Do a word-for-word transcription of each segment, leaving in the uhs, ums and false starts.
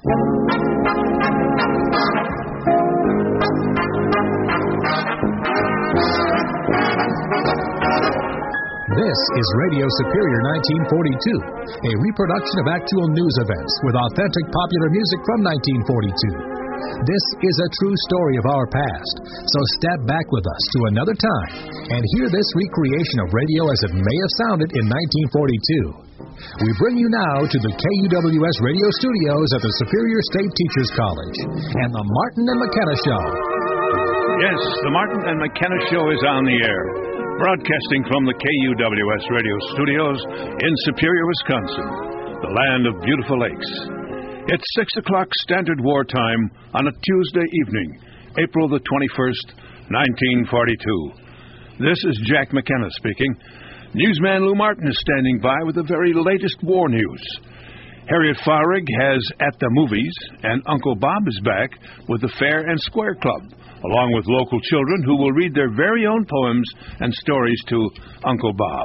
This is Radio Superior nineteen forty-two, a reproduction of actual news events with authentic popular music from nineteen forty-two. This is a true story of our past, so step back with us to another time and hear this recreation of radio as it may have sounded in nineteen forty-two. We bring you now to the K U W S radio studios at the Superior State Teachers College and the Martin and McKenna Show. Yes, the Martin and McKenna Show is on the air, broadcasting from the K U W S radio studios in Superior, Wisconsin, the land of beautiful lakes. It's six o'clock Standard War time on a Tuesday evening, April the twenty-first, nineteen forty-two. This is Jack McKenna speaking. Newsman Lou Martin is standing by with the very latest war news. Harriet Fahrig has At the Movies, and Uncle Bob is back with the Fair and Square Club, along with local children who will read their very own poems and stories to Uncle Bob.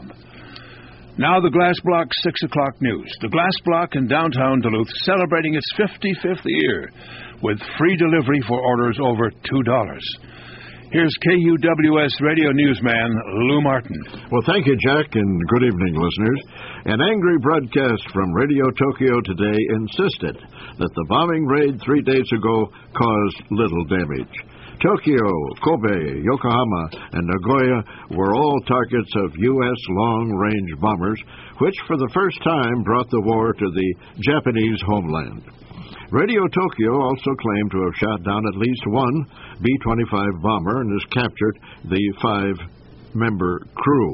Now the Glass Block six o'clock news. The Glass Block in downtown Duluth celebrating its fifty-fifth year with free delivery for orders over two dollars. Here's K U W S radio newsman Lou Martin. Well, thank you, Jack, and good evening, listeners. An angry broadcast from Radio Tokyo today insisted that the bombing raid three days ago caused little damage. Tokyo, Kobe, Yokohama, and Nagoya were all targets of U S long-range bombers, which for the first time brought the war to the Japanese homeland. Radio Tokyo also claimed to have shot down at least one B twenty-five bomber and has captured the five-member crew.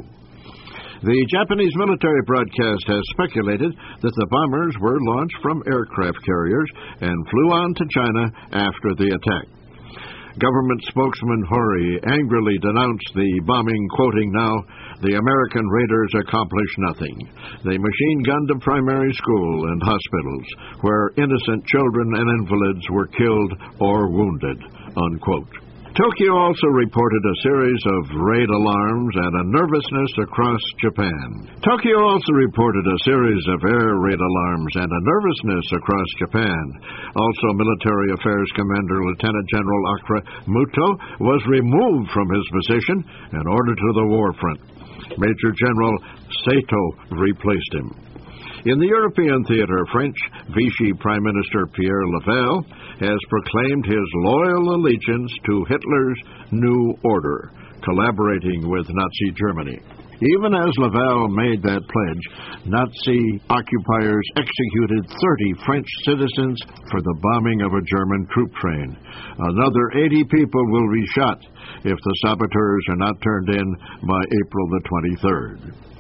The Japanese military broadcast has speculated that the bombers were launched from aircraft carriers and flew on to China after the attack. Government spokesman Hori angrily denounced the bombing, quoting now, "The American raiders accomplished nothing. They machine-gunned a primary school and hospitals, where innocent children and invalids were killed or wounded," unquote. Tokyo also reported a series of raid alarms and a nervousness across Japan. Tokyo also reported a series of air raid alarms and a nervousness across Japan. Also, Military Affairs Commander Lieutenant General Akira Muto was removed from his position and ordered to the war front. Major General Sato replaced him. In the European theater, French Vichy Prime Minister Pierre Laval has proclaimed his loyal allegiance to Hitler's New Order, collaborating with Nazi Germany. Even as Laval made that pledge, Nazi occupiers executed thirty French citizens for the bombing of a German troop train. Another eighty people will be shot if the saboteurs are not turned in by April the twenty-third.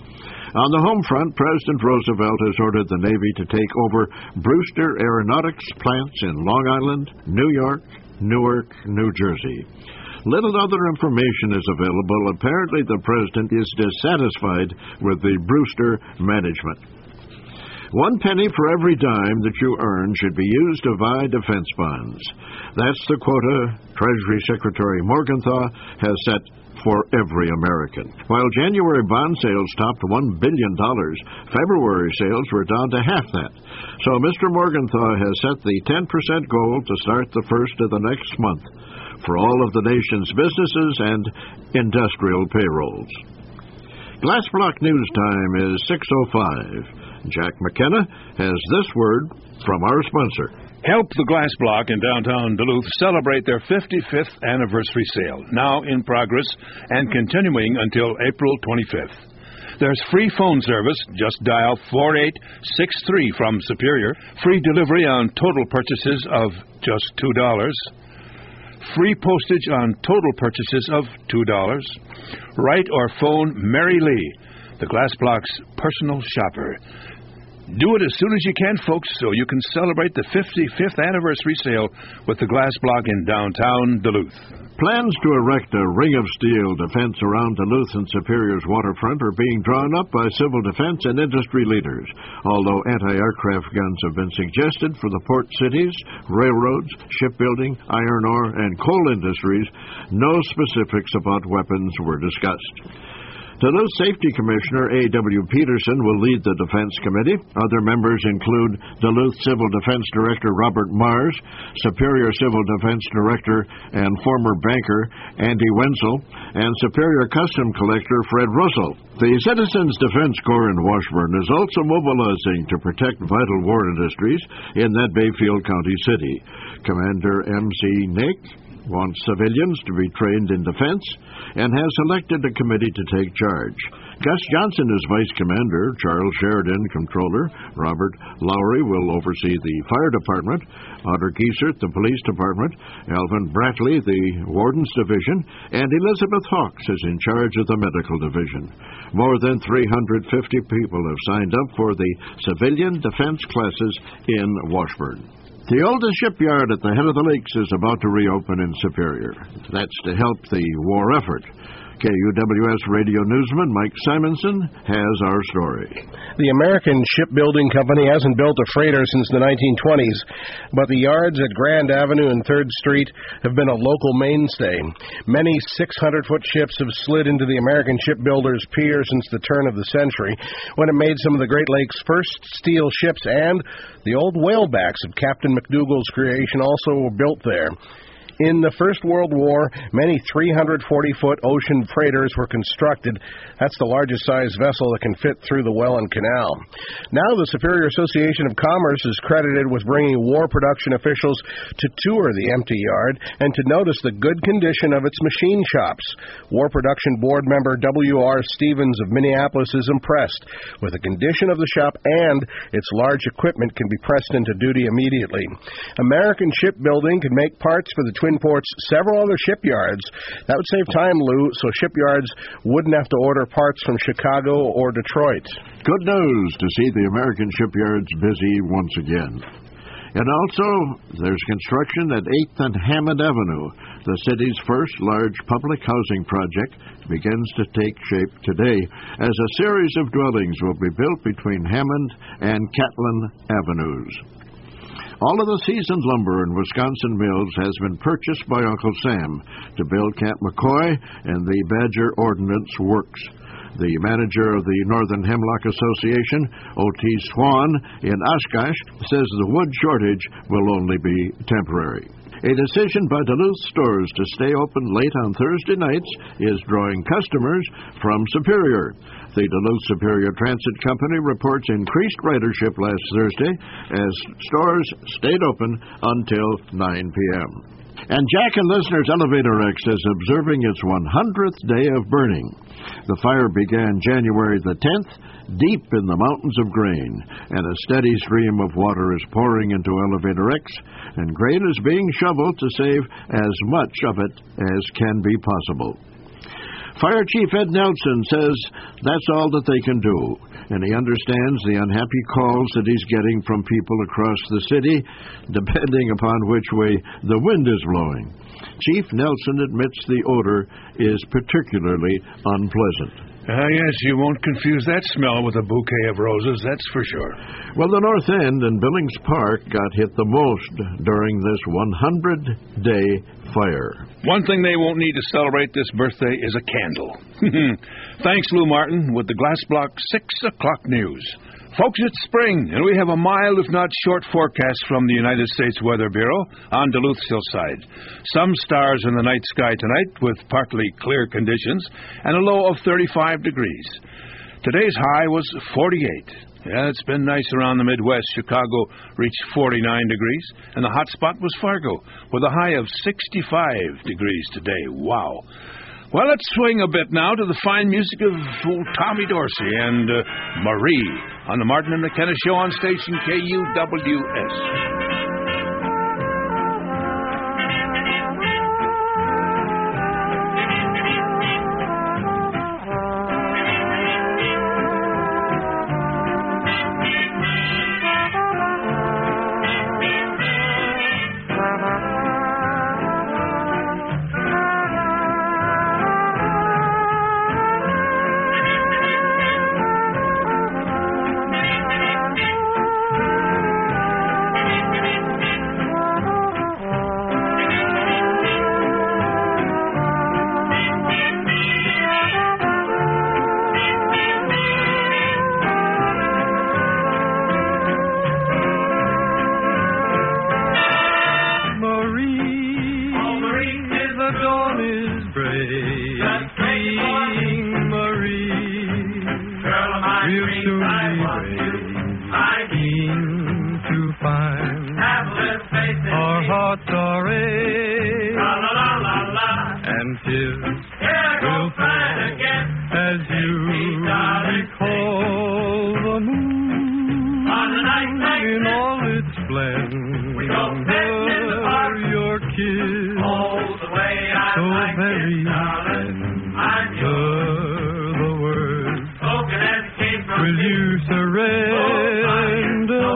On the home front, President Roosevelt has ordered the Navy to take over Brewster Aeronautics plants in Long Island, New York, Newark, New Jersey. Little other information is available. Apparently, the President is dissatisfied with the Brewster management. One penny for every dime that you earn should be used to buy defense bonds. That's the quota Treasury Secretary Morgenthau has set for every American. While January bond sales topped one billion dollars, February sales were down to half that. So Mister Morgenthau has set the ten percent goal to start the first of the next month for all of the nation's businesses and industrial payrolls. Glass Block News Time is six oh five. Jack McKenna has this word from our sponsor. Help the Glass Block in downtown Duluth celebrate their fifty-fifth anniversary sale, now in progress and continuing until April twenty-fifth. There's free phone service. Just dial four eight six three from Superior. Free delivery on total purchases of just two dollars. Free postage on total purchases of two dollars. Write or phone Mary Lee, the Glass Block's personal shopper. Do it as soon as you can, folks, so you can celebrate the fifty-fifth anniversary sale with the Glass Block in downtown Duluth. Plans to erect a ring of steel defense around Duluth and Superior's waterfront are being drawn up by civil defense and industry leaders. Although anti-aircraft guns have been suggested for the port cities, railroads, shipbuilding, iron ore, and coal industries, no specifics about weapons were discussed. Duluth Safety Commissioner A W Peterson will lead the Defense Committee. Other members include Duluth Civil Defense Director Robert Mars, Superior Civil Defense Director and former banker Andy Wenzel, and Superior Custom Collector Fred Russell. The Citizens Defense Corps in Washburn is also mobilizing to protect vital war industries in that Bayfield County city. Commander M C Nick wants civilians to be trained in defense and has elected a committee to take charge. Gus Johnson is vice commander, Charles Sheridan controller, Robert Lowry will oversee the fire department, Otter Giesert the police department, Alvin Bradley the wardens division, and Elizabeth Hawks is in charge of the medical division. More than three hundred fifty people have signed up for the civilian defense classes in Washburn. The oldest shipyard at the head of the lakes is about to reopen in Superior. That's to help the war effort. K U W S radio newsman Mike Simonson has our story. The American Shipbuilding Company hasn't built a freighter since the nineteen twenties, but the yards at Grand Avenue and third Street have been a local mainstay. Many six hundred foot ships have slid into the American Shipbuilders Pier since the turn of the century, when it made some of the Great Lakes' first steel ships, and the old whalebacks of Captain McDougall's creation also were built there. In the First World War, many three hundred forty foot ocean freighters were constructed. That's the largest size vessel that can fit through the Welland Canal. Now the Superior Association of Commerce is credited with bringing war production officials to tour the empty yard and to notice the good condition of its machine shops. War Production Board member W R Stevens of Minneapolis is impressed with the condition of the shop, and its large equipment can be pressed into duty immediately. American Shipbuilding can make parts for the Twin Ports' several other shipyards. That would save time, Lou, so shipyards wouldn't have to order parts from Chicago or Detroit. Good news to see the American shipyards busy once again. And also, there's construction at eighth and Hammond Avenue. The city's first large public housing project begins to take shape today as a series of dwellings will be built between Hammond and Catlin Avenues. All of the seasoned lumber in Wisconsin mills has been purchased by Uncle Sam to build Camp McCoy and the Badger Ordnance Works. The manager of the Northern Hemlock Association, O T Swan, in Oshkosh, says the wood shortage will only be temporary. A decision by Duluth stores to stay open late on Thursday nights is drawing customers from Superior. The Duluth Superior Transit Company reports increased ridership last Thursday as stores stayed open until nine p.m. And Jack and Listener's Elevator X is observing its one hundredth day of burning. The fire began January the tenth, deep in the mountains of grain, and a steady stream of water is pouring into Elevator X, and grain is being shoveled to save as much of it as can be possible. Fire Chief Ed Nelson says that's all that they can do, and he understands the unhappy calls that he's getting from people across the city, depending upon which way the wind is blowing. Chief Nelson admits the odor is particularly unpleasant. Ah, uh, yes, you won't confuse that smell with a bouquet of roses, that's for sure. Well, the North End and Billings Park got hit the most during this one hundred day fire. One thing they won't need to celebrate this birthday is a candle. Thanks, Lou Martin, with the Glass Block six o'clock news. Folks, it's spring, and we have a mild, if not short, forecast from the United States Weather Bureau on Duluth's hillside. Some stars in the night sky tonight with partly clear conditions and a low of thirty-five degrees. Today's high was forty-eight. Yeah, it's been nice around the Midwest. Chicago reached forty-nine degrees, and the hot spot was Fargo with a high of sixty-five degrees today. Wow. Well, let's swing a bit now to the fine music of old Tommy Dorsey and uh, Marie on the Martin and McKenna Show on station K U W S. blind. Our hearts are aching, and tears will fall as you recall the moon in all its splendor. Your kiss, so very tender. The words, will you surrender?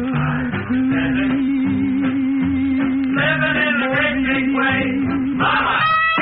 Living in the great big way, Mama.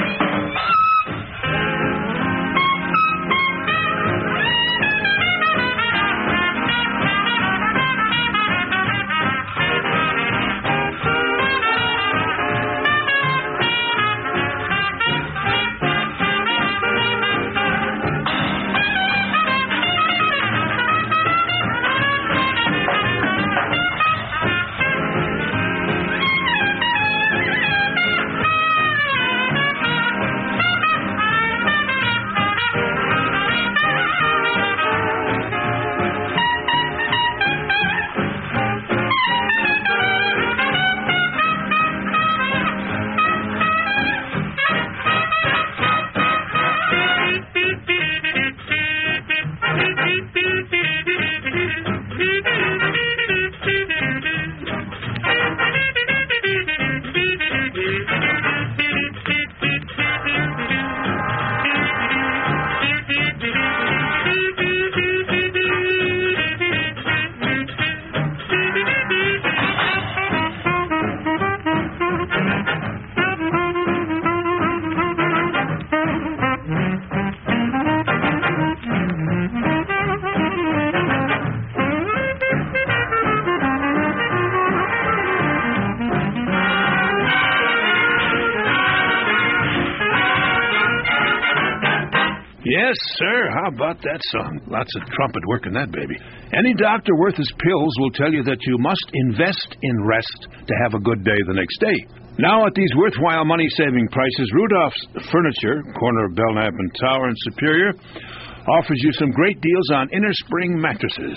Yes, sir. How about that song? Lots of trumpet work in that baby. Any doctor worth his pills will tell you that you must invest in rest to have a good day the next day. Now, at these worthwhile money-saving prices, Rudolph's Furniture, corner of Belknap and Tower in Superior, offers you some great deals on innerspring mattresses.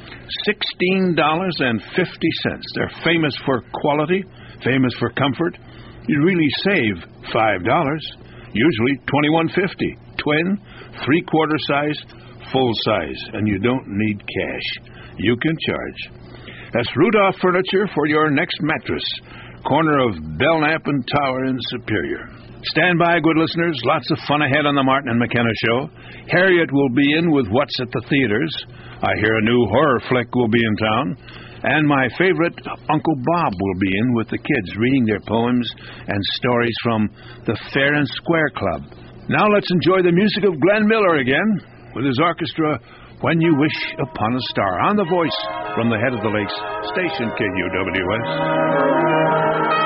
sixteen dollars and fifty cents. They're famous for quality, famous for comfort. You really save five dollars, usually twenty-one fifty. Twin, three-quarter size, full size, and you don't need cash. You can charge. That's Rudolph Furniture for your next mattress, corner of Belknap and Tower in Superior. Stand by, good listeners. Lots of fun ahead on the Martin and McKenna Show. Harriet will be in with What's at the Theaters. I hear a new horror flick will be in town. And my favorite, Uncle Bob, will be in with the kids reading their poems and stories from the Fair and Square Club. Now let's enjoy the music of Glenn Miller again with his orchestra, When You Wish Upon a Star, on The Voice from the Head of the Lakes station, K U W S.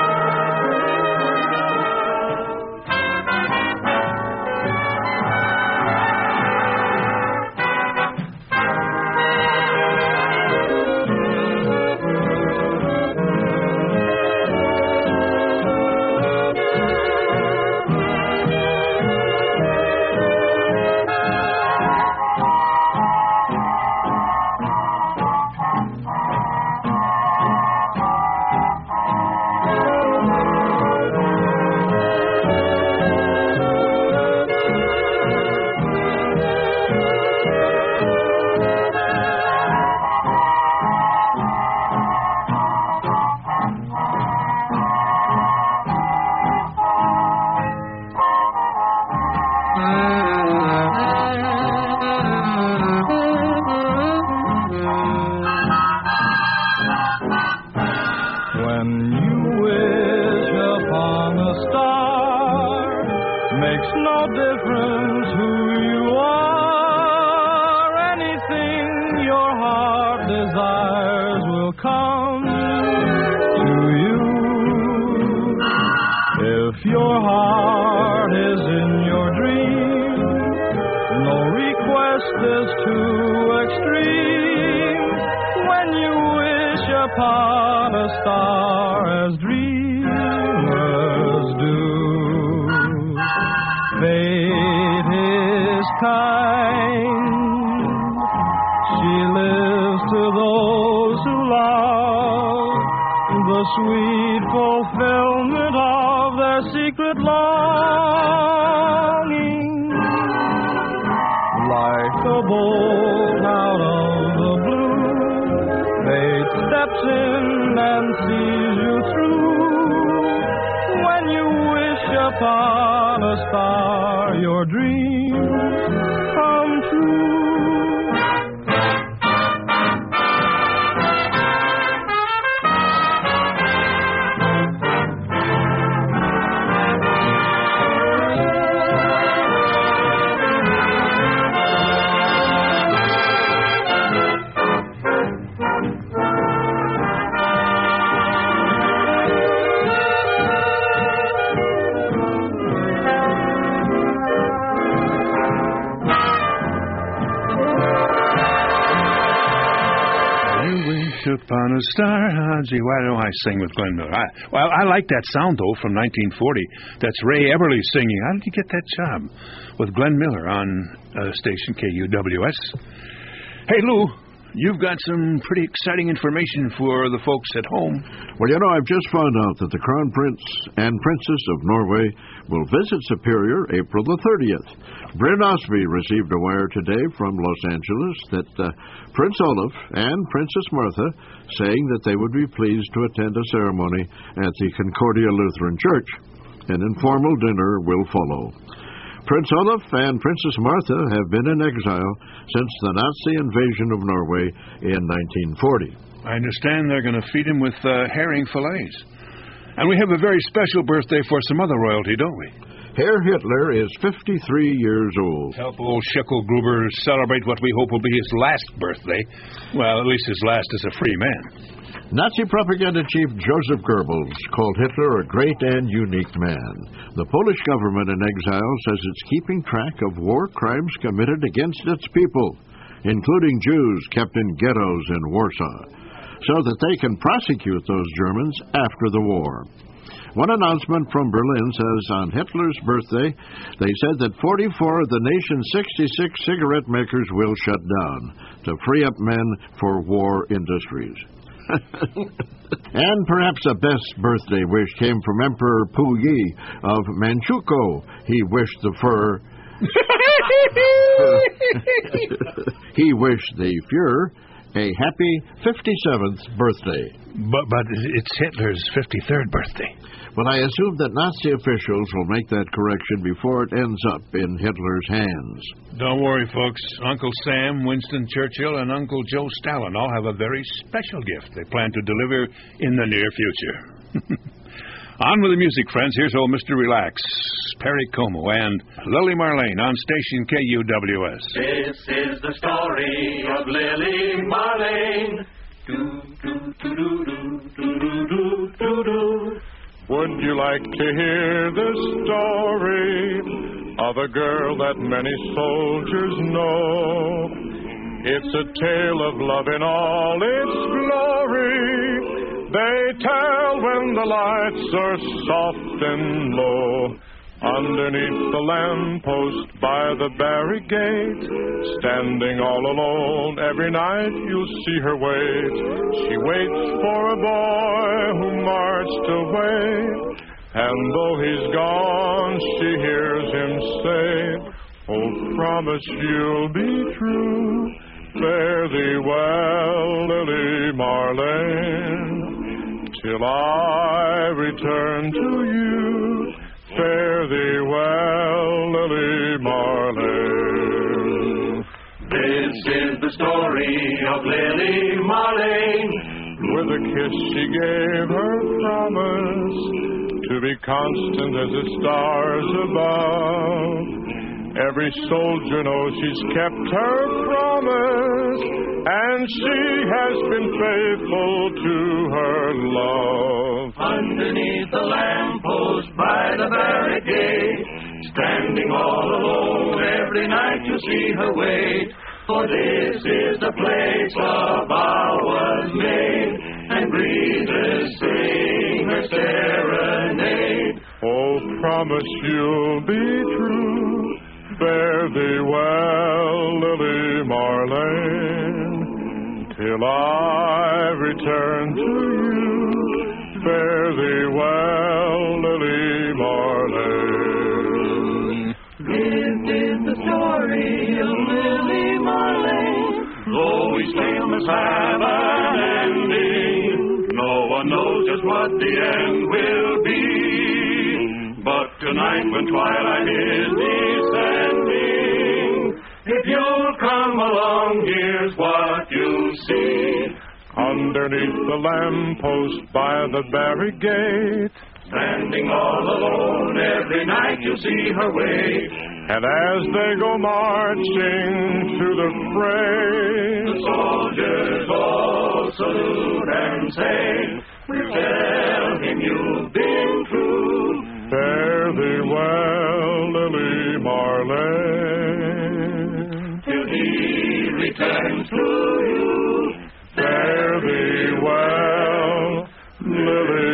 the sweet fulfillment of their secret longing. Like a bolt out of the blue, fate steps in and sees you through. When you wish upon a star, your dreams come true. Upon a star, oh, gee, why don't I sing with Glenn Miller? I, well, I like that sound, though, from nineteen forty. That's Ray Eberle singing. How did you get that job with Glenn Miller on uh, station K U W S? Hey, Lou, you've got some pretty exciting information for the folks at home. Well, you know, I've just found out that the Crown Prince and Princess of Norway will visit Superior April the thirtieth. Bryn Osby received a wire today from Los Angeles that uh, Prince Olaf and Princess Martha saying that they would be pleased to attend a ceremony at the Concordia Lutheran Church. An informal dinner will follow. Prince Olaf and Princess Martha have been in exile since the Nazi invasion of Norway in nineteen forty. I understand they're going to feed him with uh, herring fillets. And we have a very special birthday for some other royalty, don't we? Herr Hitler is fifty-three years old. Help old Schicklgruber celebrate what we hope will be his last birthday. Well, at least his last as a free man. Nazi propaganda chief Joseph Goebbels called Hitler a great and unique man. The Polish government in exile says it's keeping track of war crimes committed against its people, including Jews kept in ghettos in Warsaw, so that they can prosecute those Germans after the war. One announcement from Berlin says on Hitler's birthday, they said that forty-four of the nation's sixty-six cigarette makers will shut down to free up men for war industries. And perhaps the best birthday wish came from Emperor Puyi of Manchukuo. He wished the fur... he wished the Fuhrer a happy fifty-seventh birthday. But but it's Hitler's fifty-third birthday. Well, I assume that Nazi officials will make that correction before it ends up in Hitler's hands. Don't worry, folks. Uncle Sam, Winston Churchill, and Uncle Joe Stalin all have a very special gift they plan to deliver in the near future. On with the music, friends. Here's old Mister Relax, Perry Como, and Lily Marlene on station K U W S. This is the story of Lily Marlene. Do, do, do, do, do, do, do, do, do. Would you like to hear the story of a girl that many soldiers know? It's a tale of love in all its glory. They tell when the lights are soft and low. Underneath the lamppost by the barricade, standing all alone, every night you'll see her wait. She waits for a boy who marched away, and though he's gone, she hears him say, oh, promise you'll be true, fare thee well, Lily Marlene, till I return to you. Fare thee well, Lily Marlene. This is the story of Lily Marlene. With a kiss she gave her promise to be constant as the stars above. Every soldier knows she's kept her promise, and she has been faithful to her love. Underneath the lamppost by the barricade, standing all alone, every night you see her wait. For this is the place a vow was made, and breezes sing her serenade. Oh, promise you'll be true, fare thee well, Lily Marlene, till I return to you. Fare thee well, Lily Marlene. This is the story of Lily Marlene. Though each tale must have an ending, no one knows just what the end will be. But tonight when twilight is descending, if you'll come along, here's what you'll see. Underneath the lamppost by the barricade, standing all alone, every night you'll see her wait. And as they go marching through the fray, the soldiers all salute and say, we'll tell him you've been true. Fare thee well, Lily Marlene, till he returns to you. Fare thee well, Lily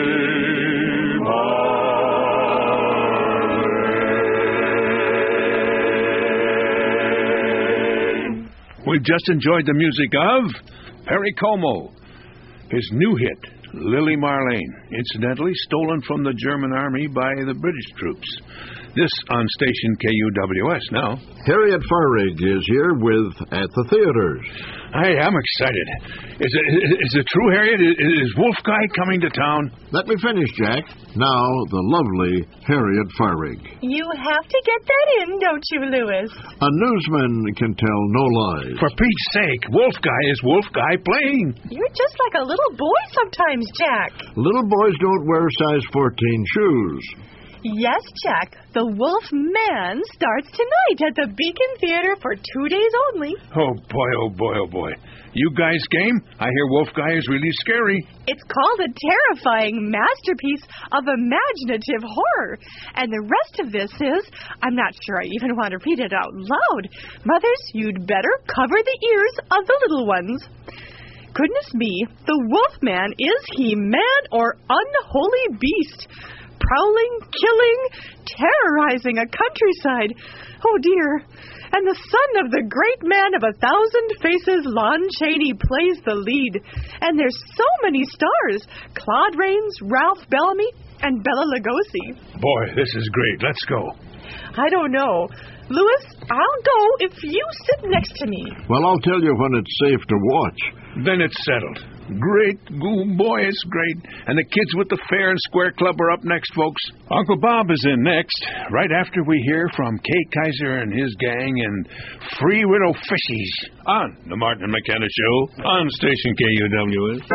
Marlene. We've just enjoyed the music of Perry Como, his new hit, Lily Marlene, incidentally stolen from the German army by the British troops. This on station K U W S now. Harriet Farrig is here with At the Theaters. Hey, I'm excited. Is it, is it true, Harriet? Is Wolf Guy coming to town? Let me finish, Jack. Now, the lovely Harriet Farrig. You have to get that in, don't you, Louis? A newsman can tell no lies. For Pete's sake, Wolf Guy is Wolf Guy playing. You're just like a little boy sometimes, Jack. Little boys don't wear size fourteen shoes. Yes, Jack. The Wolf Man starts tonight at the Beacon Theater for two days only. Oh, boy, oh, boy, oh, boy. You guys game? I hear Wolf Guy is really scary. It's called a terrifying masterpiece of imaginative horror. And the rest of this is, I'm not sure I even want to read it out loud. Mothers, you'd better cover the ears of the little ones. Goodness me, the Wolf Man, is he man or unholy beast? Prowling, killing, terrorizing a countryside. Oh, dear. And the son of the great man of a thousand faces, Lon Chaney, plays the lead. And there's so many stars. Claude Rains, Ralph Bellamy, and Bela Lugosi. Boy, this is great. Let's go. I don't know. Louis, I'll go if you sit next to me. Well, I'll tell you when it's safe to watch. Then it's settled. Great, goo, boy, it's great. And the kids with the Fair and Square Club are up next, folks. Uncle Bob is in next, right after we hear from Kay Kaiser and his gang and Free Widow Fishies on the Martin and McKenna Show on station K U W S.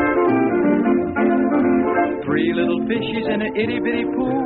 Three little fishies in an itty-bitty pool.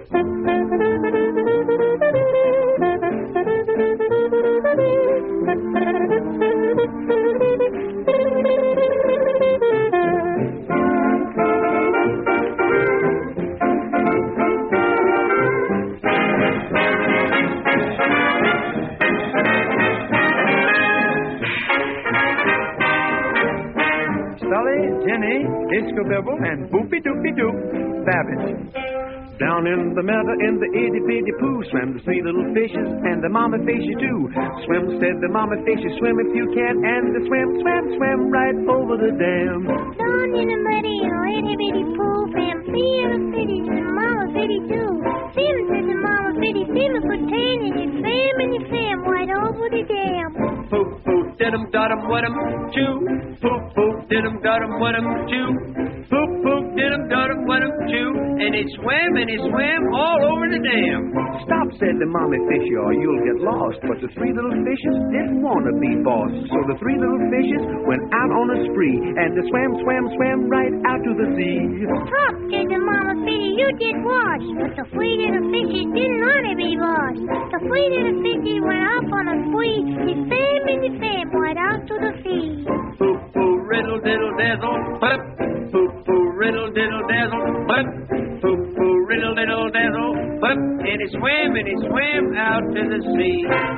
Jenny, Iskabibble, and Boopy-Doopy-Doop, Babbage. Down in the meadow in the itty-bitty poo swam the three little fishes and the mama fishy too. Swim, said the mama fishy, swim if you can, and the swim, swam, swam right over the dam. Down in the muddy itty-bitty pool swam three little fishes and the mama fishy too. Swim, said the mama fishy, swim if you can, and you swam and you swam right over the dam. Poop, poop, did-em, dot-em, what-em, chew. Poop, poop, did-em, dot-em, what-em, chew. Poop, poop, did-em, dot-em, what-em, chew. And it swam and it swam all over the dam. Stop, said the mommy fishy, or you'll get lost. But the three little fishes didn't want to be boss. So the three little fishes went out on a spree, and they swam, swam, swam right out to the sea. Stop, said the mama fishy, you did wash. But the three little fishes didn't want to be boss. The three little fishes went up on a spree. They swam and they swam right out to the sea. Poop, poop, riddle, diddle, dazzle, but poop, poop, riddle, diddle, dazzle, but poop, poop, riddle, diddle, dazzle, but and it swam and it swam out to the sea.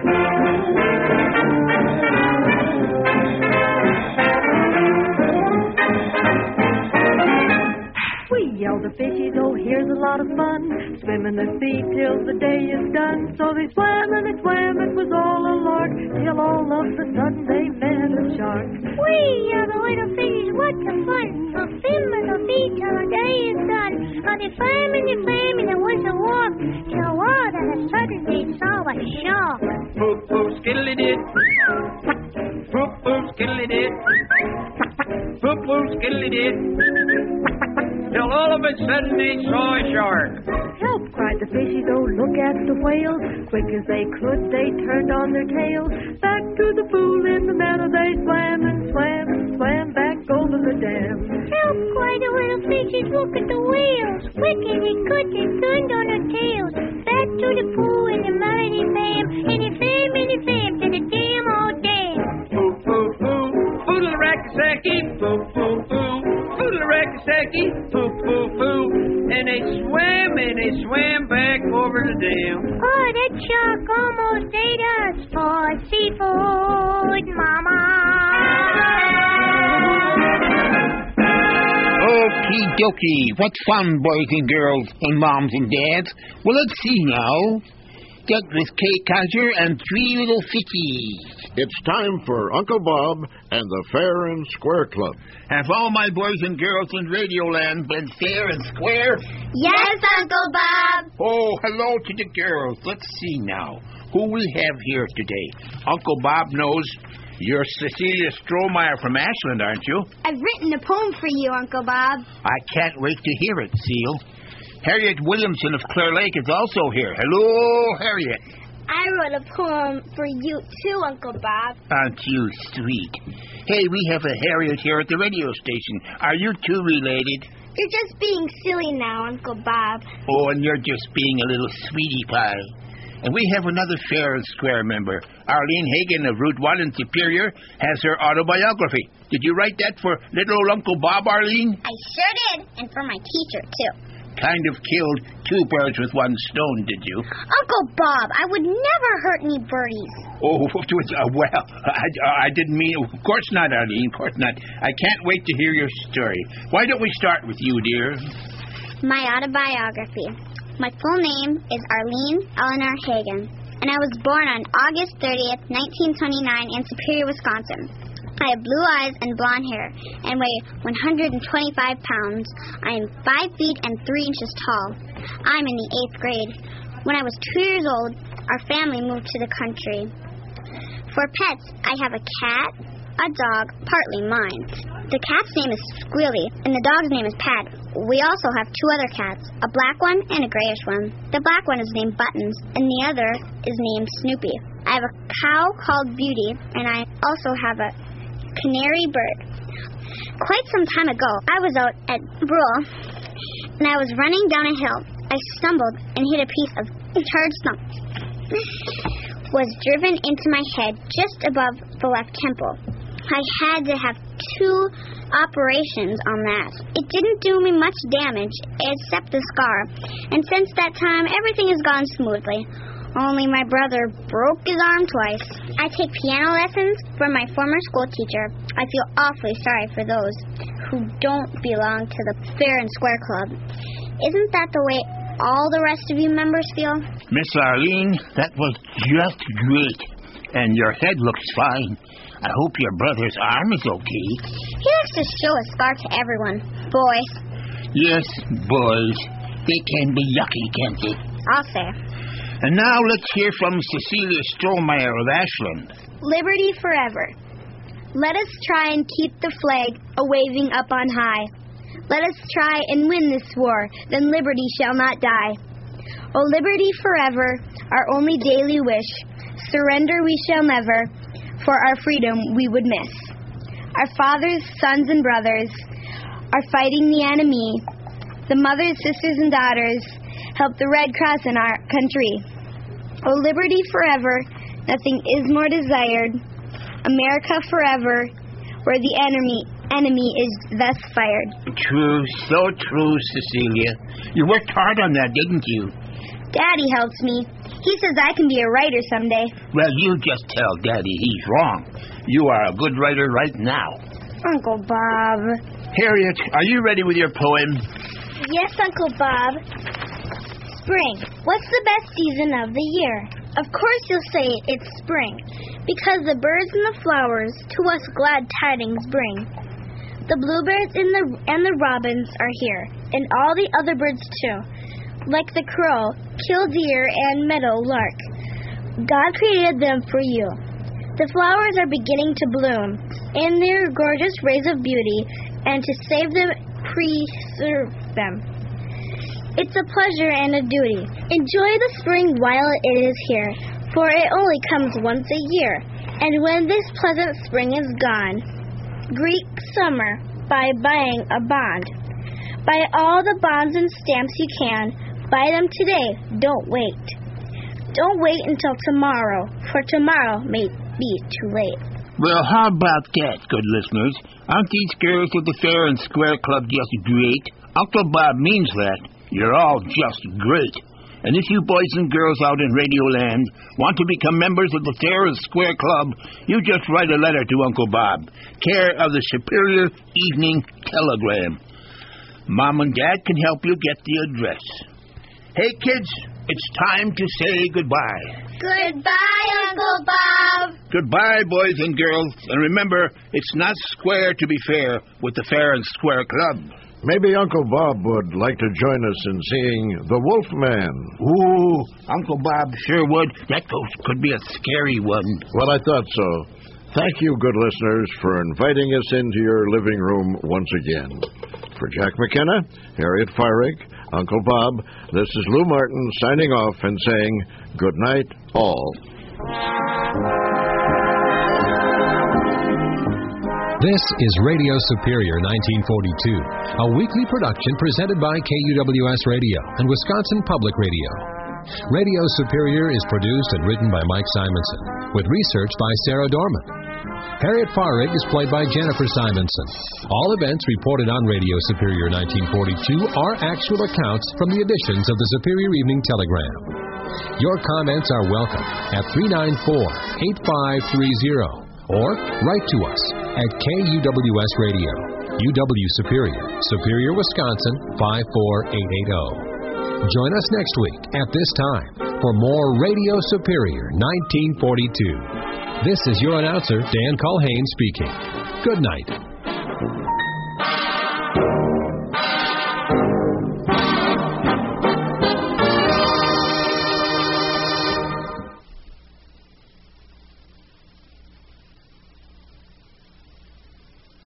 We yelled the fishies, oh, here's a lot of fun. Swim in the sea till the day is done. So they swam and they swam, it was all a lark, till all of a sudden they met a shark. We are the little fishies, what a fun. So swim in the sea till the day is done. they swam and they swam and it was a walk till all of a sudden they saw a shark. Poop, poop, skiddly-did. Poop, poop, skiddly-did. Poop, poop, skiddly-did. Till all of a sudden they saw a shark. Help, cried the fishies, oh, look at the whales. Quick as they could, they turned on their tails. Back to the pool in the meadow they swam and swam and swam back over the dam. Help, cried the little fishes, look at the whales. Quick as they could, they turned on their tails. Back to the pool in the meadow they swam, and they swam and they swam to the dam all day. Poo, poo, poo, poodle-rackasaki, poo, poo, poo. Poodle-rackasaki, poo, poo, poo. And they swam and they swam back over the dam. Oh, that shark almost ate us for seafood, Mama. Okie dokie. What fun, boys and girls and moms and dads. Well, let's see now. Douglas K. Kaiser and three little fishies. It's time for Uncle Bob and the Fair and Square Club. Have all my boys and girls in Radioland been fair and square? Yes, Uncle Bob. Oh, hello to the girls. Let's see now. Who we have here today? Uncle Bob knows you're Cecilia Strohmeyer from Ashland, aren't you? I've written a poem for you, Uncle Bob. I can't wait to hear it, Seal. Harriet Williamson of Clear Lake is also here. Hello, Harriet. I wrote a poem for you, too, Uncle Bob. Aren't you sweet? Hey, we have a Harriet here at the radio station. Are you two related? You're just being silly now, Uncle Bob. Oh, and you're just being a little sweetie pie. And we have another Fair and Square member. Arlene Hagen of Route one in Superior has her autobiography. Did you write that for little old Uncle Bob, Arlene? I sure did, and for my teacher, too. Kind of killed two birds with one stone, did you? Uncle Bob, I would never hurt any birdies. Oh, uh, well, I, I didn't mean... Of course not, Arlene, of course not. I can't wait to hear your story. Why don't we start with you, dear? My autobiography. My full name is Arlene Eleanor Hagen, and I was born on August thirtieth, nineteen twenty-nine in Superior, Wisconsin. I have blue eyes and blonde hair and weigh one hundred twenty-five pounds. I am five feet and three inches tall. I'm in the eighth grade. When I was two years old, our family moved to the country. For pets, I have a cat, a dog, partly mine. The cat's name is Squealy, and the dog's name is Pat. We also have two other cats, a black one and a grayish one. The black one is named Buttons, and the other is named Snoopy. I have a cow called Beauty, and I also have a canary bird. Quite some time ago, I was out at Brule, and I was running down a hill. I stumbled and hit a piece of charred stump. Was driven into my head just above the left temple. I had to have two operations on that. It didn't do me much damage, except the scar, and since that time, everything has gone smoothly. Only my brother broke his arm twice. I take piano lessons from my former school teacher. I feel awfully sorry for those who don't belong to the Fair and Square Club. Isn't that the way all the rest of you members feel? Miss Arlene, that was just great. And your head looks fine. I hope your brother's arm is okay. He likes to show a scar to everyone. Boys. Yes, boys. They can be yucky, can't they? I'll say. And now let's hear from Cecilia Strohmeyer of Ashland. Liberty forever. Let us try and keep the flag a-waving up on high. Let us try and win this war, then liberty shall not die. O liberty forever, our only daily wish. Surrender we shall never, for our freedom we would miss. Our fathers, sons, and brothers are fighting the enemy. The mothers, sisters, and daughters help the Red Cross in our country. O liberty forever, nothing is more desired. America forever, where the enemy enemy is thus fired. True, so true, Cecilia. You worked hard on that, didn't you? Daddy helps me. He says I can be a writer someday. Well, you just tell Daddy he's wrong. You are a good writer right now. Uncle Bob. Harriet, are you ready with your poem? Yes, Uncle Bob. Spring. What's the best season of the year? Of course you'll say it's spring, because the birds and the flowers to us glad tidings bring. The bluebirds and the, and the robins are here, and all the other birds too, like the crow, killdeer, and meadow lark. God created them for you. The flowers are beginning to bloom in their gorgeous rays of beauty, and to save them, preserve them. It's a pleasure and a duty. Enjoy the spring while it is here, for it only comes once a year. And when this pleasant spring is gone, greet summer by buying a bond. Buy all the bonds and stamps you can. Buy them today. Don't wait. Don't wait until tomorrow, for tomorrow may be too late. Well, how about that, good listeners? Aren't these girls of the Fair and Square Club just great? Uncle Bob means that. You're all just great. And if you boys and girls out in Radio Land want to become members of the Fair and Square Club, you just write a letter to Uncle Bob, care of the Superior Evening Telegram. Mom and Dad can help you get the address. Hey, kids, it's time to say goodbye. Goodbye, Uncle Bob. Goodbye, boys and girls. And remember, it's not square to be fair with the Fair and Square Club. Maybe Uncle Bob would like to join us in seeing The Wolfman. Ooh, Uncle Bob sure would. That ghost could be a scary one. Well, I thought so. Thank you, good listeners, for inviting us into your living room once again. For Jack McKenna, Harriet Fierick, Uncle Bob, this is Lou Martin signing off and saying good night, all. This is Radio Superior nineteen forty-two, a weekly production presented by K U W S Radio and Wisconsin Public Radio. Radio Superior is produced and written by Mike Simonson, with research by Sarah Dorman. Harriet Fierick is played by Jennifer Simonson. All events reported on Radio Superior nineteen forty-two are actual accounts from the editions of the Superior Evening Telegram. Your comments are welcome at three nine four, eight five three zero. Or write to us at K U W S Radio, U W Superior, Superior, Wisconsin, five four eight eight zero. Join us next week at this time for more Radio Superior nineteen forty-two. This is your announcer, Dan Culhane, speaking. Good night.